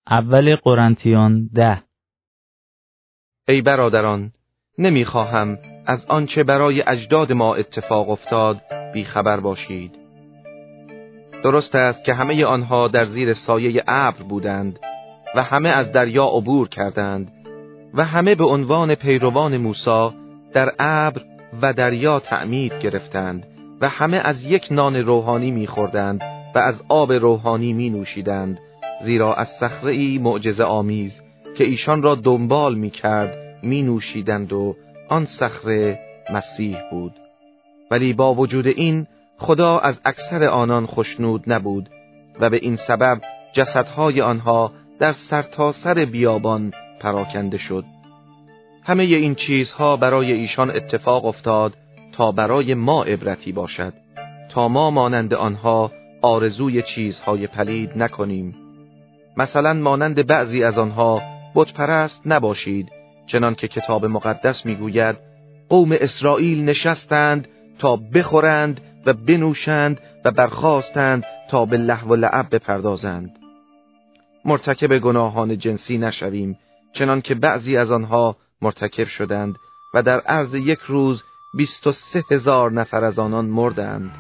اول قرنتیان 10. ای برادران، نمیخواهم از آنچه برای اجداد ما اتفاق افتاد بیخبر باشید. درست است که همه آنها در زیر سایه ابر بودند و همه از دریا عبور کردند و همه به عنوان پیروان موسی در ابر و دریا تعمید گرفتند و همه از یک نان روحانی می‌خوردند و از آب روحانی می‌نوشیدند، زیرا از صخره‌ای معجزه آمیز که ایشان را دنبال می‌کرد می‌نوشیدند و آن صخره مسیح بود. ولی با وجود این خدا از اکثر آنان خوشنود نبود و به این سبب جسدهای آنها در سرتاسر بیابان پراکنده شد. همه این چیزها برای ایشان اتفاق افتاد تا برای ما عبرتی باشد، تا ما مانند آنها آرزوی چیزهای پلید نکنیم. مثلا مانند بعضی از آنها بت پرست نباشید، چنان که کتاب مقدس میگوید قوم اسرائیل نشستند تا بخورند و بنوشند و برخاستند تا به لهو و لعب بپردازند. مرتکب گناهان جنسی نشویم، چنان که بعضی از آنها مرتکب شدند و در عرض یک روز 23,000 نفر از آنان مردند.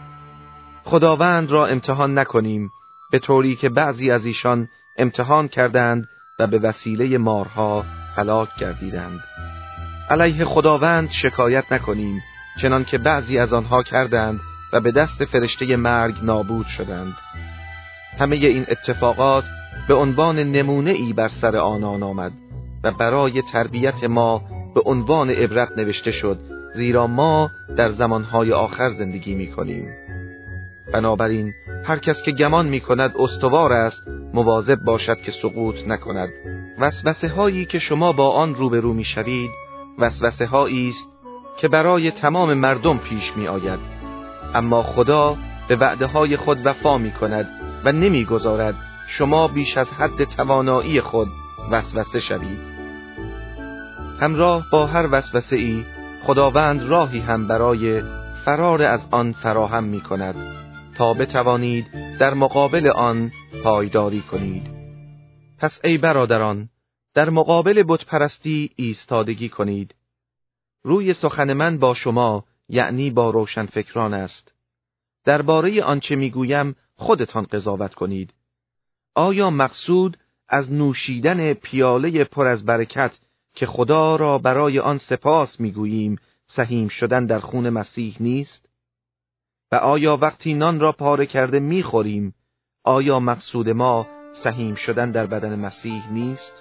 خداوند را امتحان نکنیم، به طوری که بعضی از ایشان امتحان کردند و به وسیله مارها هلاک گردیدند. علیه خداوند شکایت نکنیم، چنان که بعضی از آنها کردند و به دست فرشته مرگ نابود شدند. همه این اتفاقات به عنوان نمونه‌ای بر سر آنان آمد و برای تربیت ما به عنوان عبرت نوشته شد، زیرا ما در زمانهای آخر زندگی می‌کنیم. بنابراین هر کس که گمان می‌کند استوار است مواظب باشد که سقوط نکند. وسوسه‌هایی که شما با آن روبرو می‌شوید وسوسه‌هایی است که برای تمام مردم پیش می‌آید، اما خدا به وعده‌های خود وفا می‌کند و نمی‌گذارد شما بیش از حد توانایی خود وسوسه شوید. همراه با هر وسوسه‌ای خداوند راهی هم برای فرار از آن فراهم می‌کند تا بتوانید در مقابل آن پایداری کنید. پس ای برادران، در مقابل بت پرستی ایستادگی کنید. روی سخن من با شما، یعنی با روشنفکران است. درباره آنچه میگویم خودتان قضاوت کنید. آیا مقصود از نوشیدن پیاله پر از برکت که خدا را برای آن سپاس میگوییم سهیم شدن در خون مسیح نیست؟ و آیا وقتی نان را پاره کرده میخوریم، آیا مقصود ما سهیم شدن در بدن مسیح نیست؟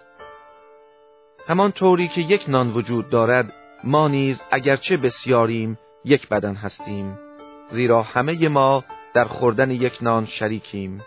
همان طوری که یک نان وجود دارد، ما نیز اگرچه بسیاریم یک بدن هستیم، زیرا همه ما در خوردن یک نان شریکیم.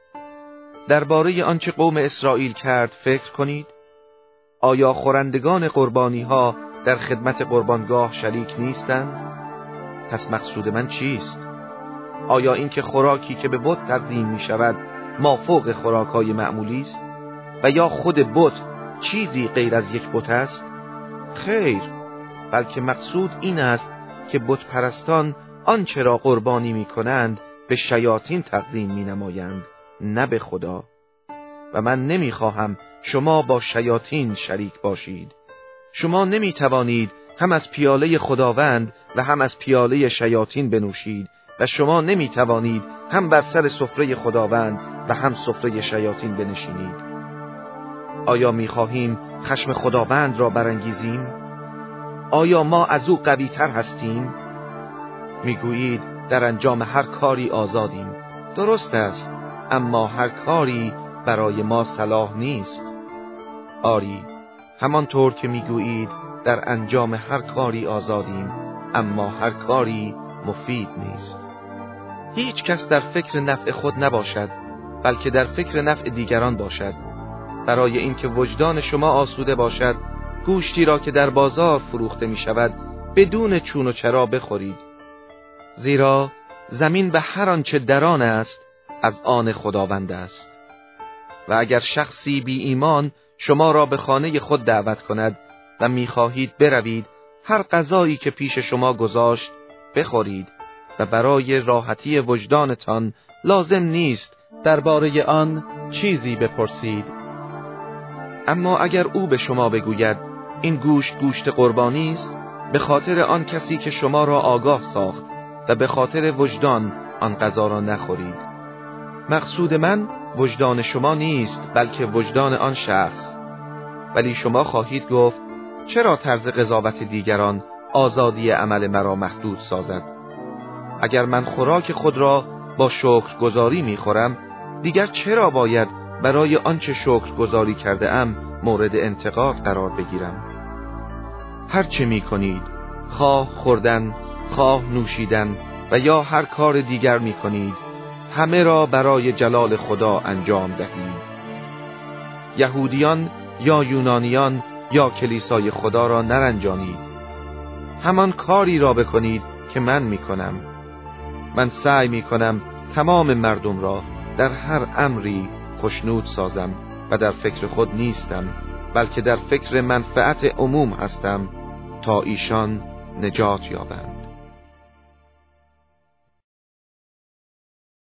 درباره آنچه قوم اسرائیل کرد فکر کنید. آیا خورندگان قربانی ها در خدمت قربانگاه شریک نیستند؟ پس مقصود من چیست؟ آیا اینکه خوراکی که به بت تقدیم می شود مافوق خوراکای معمولی است و یا خود بت چیزی غیر از یک بت است؟ خیر، بلکه مقصود این است که بت پرستان آنچه را قربانی می کنند به شیاطین تقدیم می نمایند، نه به خدا. و من نمی خواهم شما با شیاطین شریک باشید. شما نمی توانید هم از پیاله خداوند و هم از پیاله شیاطین بنوشید و شما نمی توانید هم بر سر سفره خداوند و هم سفره شیاطین بنشینید. آیا می خواهیم خشم خداوند را برانگیزیم؟ آیا ما از او قوی تر هستیم؟ می گویید در انجام هر کاری آزادیم. درست است، اما هر کاری برای ما صلاح نیست. آری، همانطور که میگویید در انجام هر کاری آزادیم، اما هر کاری مفید نیست. هیچ کس در فکر نفع خود نباشد، بلکه در فکر نفع دیگران باشد. برای اینکه وجدان شما آسوده باشد، گوشتی را که در بازار فروخته می شود بدون چون و چرا بخورید. زیرا زمین به هر آنچه در آن است از آن خداوند است. و اگر شخصی بی ایمان شما را به خانه خود دعوت کند و می‌خواهید بروید، هر غذایی که پیش شما گذاشت بخورید و برای راحتی وجدانتان لازم نیست درباره آن چیزی بپرسید. اما اگر او به شما بگوید این گوشت قربانی است، به خاطر آن کسی که شما را آگاه ساخت و به خاطر وجدان آن غذا را نخورید. مقصود من وجدان شما نیست، بلکه وجدان آن شخص. ولی شما خواهید گفت چرا طرز قضاوت دیگران آزادی عمل مرا محدود سازد؟ اگر من خوراک خود را با شکرگزاری می‌خورم، دیگر چرا باید برای آنچه شکرگزاری کرده ام مورد انتقاد قرار بگیرم؟ هر چه می‌کنید، خواه خوردن، خواه نوشیدن و یا هر کار دیگر می‌کنید، همه را برای جلال خدا انجام دهید. یهودیان یا یونانیان یا کلیسای خدا را نرنجانید. همان کاری را بکنید که من می‌کنم. من سعی می‌کنم تمام مردم را در هر امری خوشنود سازم و در فکر خود نیستم، بلکه در فکر منفعت عموم هستم تا ایشان نجات یابند.